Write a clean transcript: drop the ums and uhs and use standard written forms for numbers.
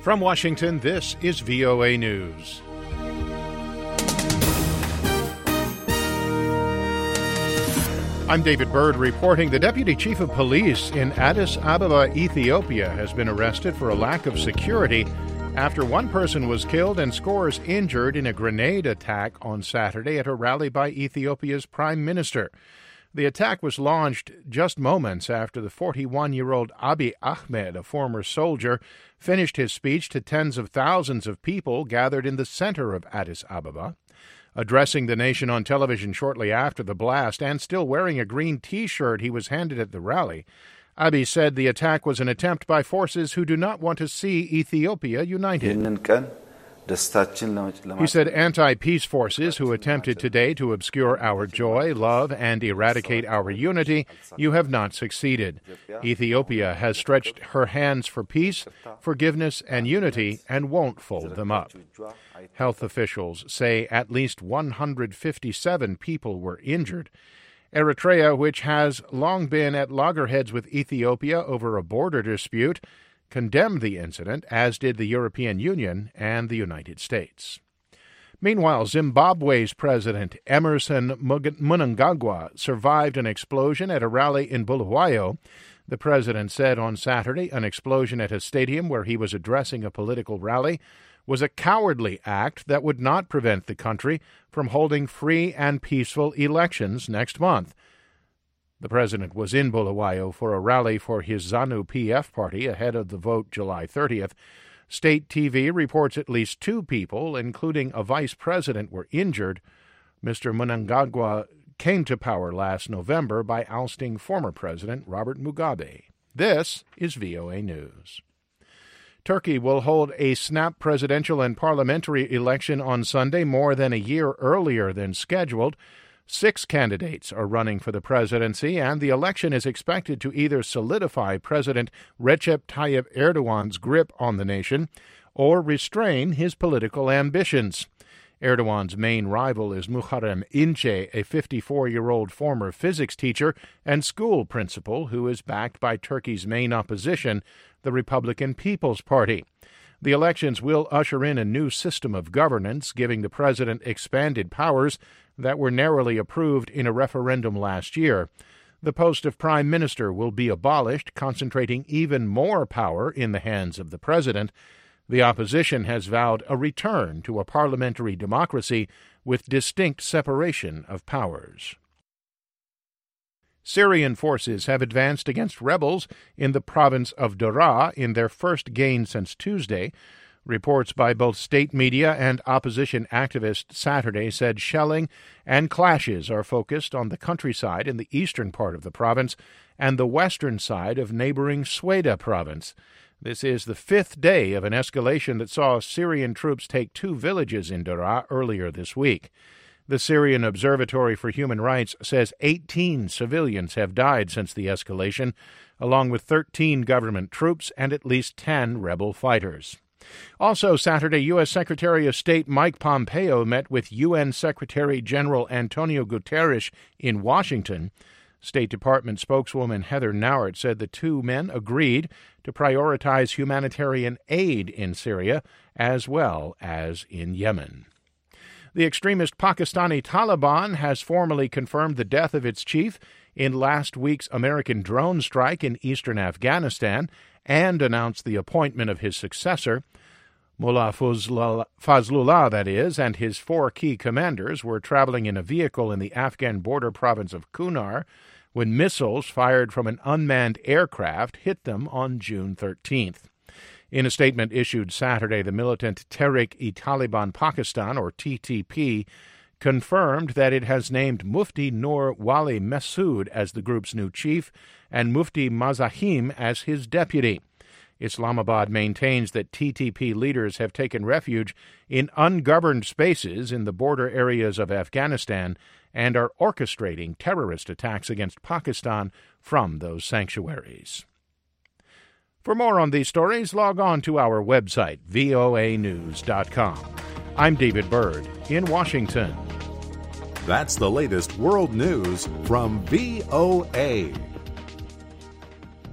From Washington, this is VOA News. I'm David Byrd reporting the Deputy Chief of Police in Addis Ababa, Ethiopia, has been arrested for a lack of security after one person was killed and scores injured in a grenade attack on Saturday at a rally by Ethiopia's Prime Minister. The attack was launched just moments after the 41-year-old Abiy Ahmed, a former soldier, finished his speech to tens of thousands of people gathered in the center of Addis Ababa. Addressing the nation on television shortly after the blast and still wearing a green T-shirt he was handed at the rally, Abiy said the attack was an attempt by forces who do not want to see Ethiopia united. He said anti-peace forces who attempted today to obscure our joy, love, and eradicate our unity, you have not succeeded. Ethiopia has stretched her hands for peace, forgiveness, and unity and won't fold them up. Health officials say at least 157 people were injured. Eritrea, which has long been at loggerheads with Ethiopia over a border dispute, condemned the incident, as did the European Union and the United States. Meanwhile, Zimbabwe's President Emmerson Mnangagwa survived an explosion at a rally in Bulawayo. The president said on Saturday an explosion at a stadium where he was addressing a political rally was a cowardly act that would not prevent the country from holding free and peaceful elections next month. The president was in Bulawayo for a rally for his ZANU-PF party ahead of the vote July 30th. State TV reports at least 2 people, including a vice president, were injured. Mr. Mnangagwa came to power last November by ousting former President Robert Mugabe. This is VOA News. Turkey will hold a snap presidential and parliamentary election on Sunday, more than a year earlier than scheduled. 6 candidates are running for the presidency, and the election is expected to either solidify President Recep Tayyip Erdogan's grip on the nation or restrain his political ambitions. Erdogan's main rival is Muharrem İnce, a 54-year-old former physics teacher and school principal who is backed by Turkey's main opposition, the Republican People's Party. The elections will usher in a new system of governance, giving the president expanded powers that were narrowly approved in a referendum last year. The post of prime minister will be abolished, concentrating even more power in the hands of the president. The opposition has vowed a return to a parliamentary democracy with distinct separation of powers. Syrian forces have advanced against rebels in the province of Daraa in their first gain since Tuesday. Reports by both state media and opposition activists Saturday said shelling and clashes are focused on the countryside in the eastern part of the province and the western side of neighboring Sweda province. This is the 5th day of an escalation that saw Syrian troops take 2 villages in Daraa earlier this week. The Syrian Observatory for Human Rights says 18 civilians have died since the escalation, along with 13 government troops and at least 10 rebel fighters. Also Saturday, U.S. Secretary of State Mike Pompeo met with UN Secretary General Antonio Guterres in Washington. State Department spokeswoman Heather Nauert said the 2 men agreed to prioritize humanitarian aid in Syria as well as in Yemen. The extremist Pakistani Taliban has formally confirmed the death of its chief in last week's American drone strike in eastern Afghanistan and announced the appointment of his successor. Mullah Fazlullah, that is, and his 4 key commanders were traveling in a vehicle in the Afghan border province of Kunar when missiles fired from an unmanned aircraft hit them on June 13th. In a statement issued Saturday, the militant Tehrik-e-Taliban Pakistan, or TTP, confirmed that it has named Mufti Nur Wali Masood as the group's new chief and Mufti Mazahim as his deputy. Islamabad maintains that TTP leaders have taken refuge in ungoverned spaces in the border areas of Afghanistan and are orchestrating terrorist attacks against Pakistan from those sanctuaries. For more on these stories, log on to our website, voanews.com. I'm David Byrd in Washington. That's the latest world news from VOA.